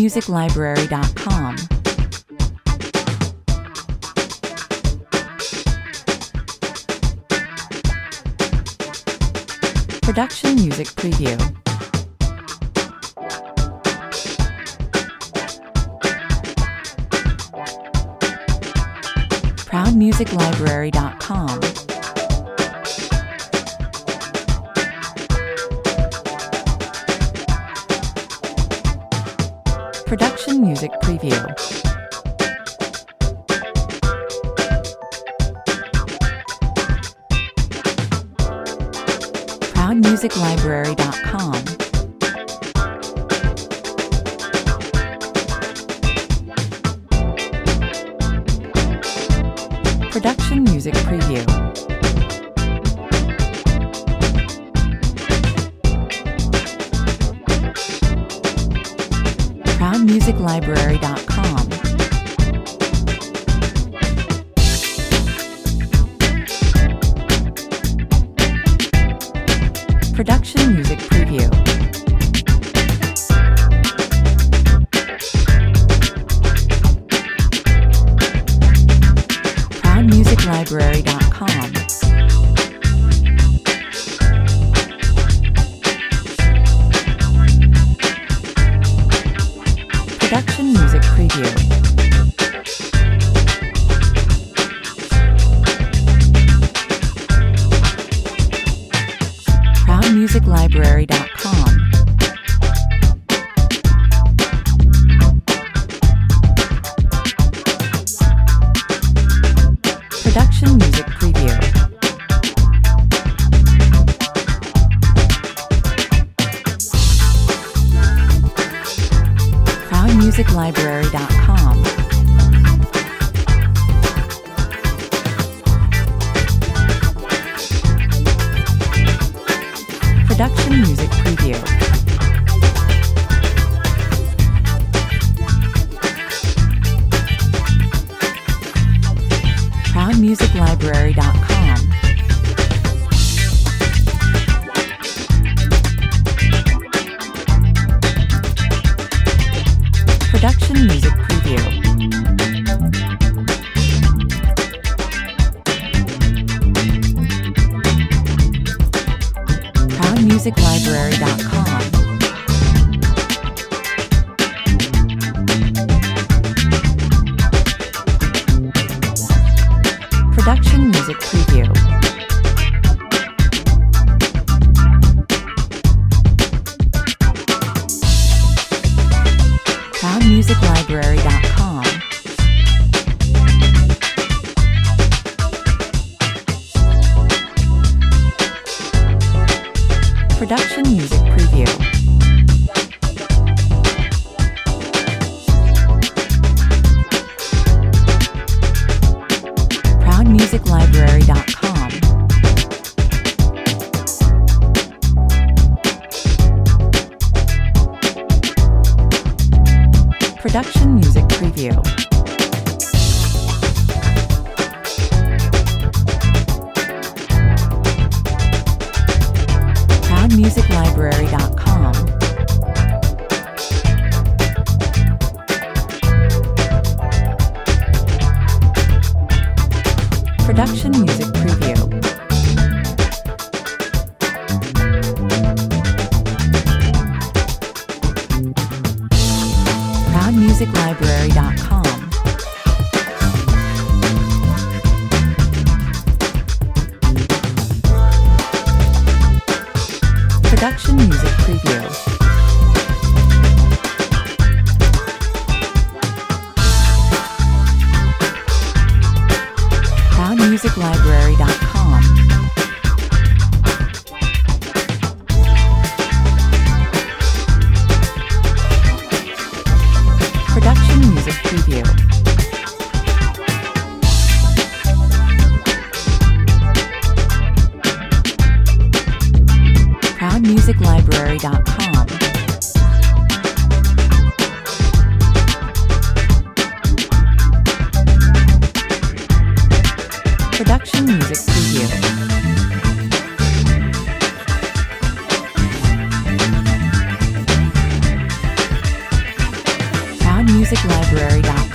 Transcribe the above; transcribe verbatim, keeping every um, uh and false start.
music library dot com. Production Music Preview. proud music library dot com. Production Music Preview. proud music library dot com. Production Music Preview. proud music library dot com. Production Music Preview. proud music library dot com. Production Music Preview. proud music library dot com. Production Music Preview. proud music library dot com. Production Music Preview. proud music library dot com. Production Music Preview. proud music library dot com. Production Music Preview. proud music library dot com. Production Music Preview. proud music library dot com. Production Music Preview. proud music library dot com. Production Music Preview. proud music library dot com. Production Music Preview. proud music library dot com. Production Music Preview. proud music library dot com. Production Music Preview. music library dot com.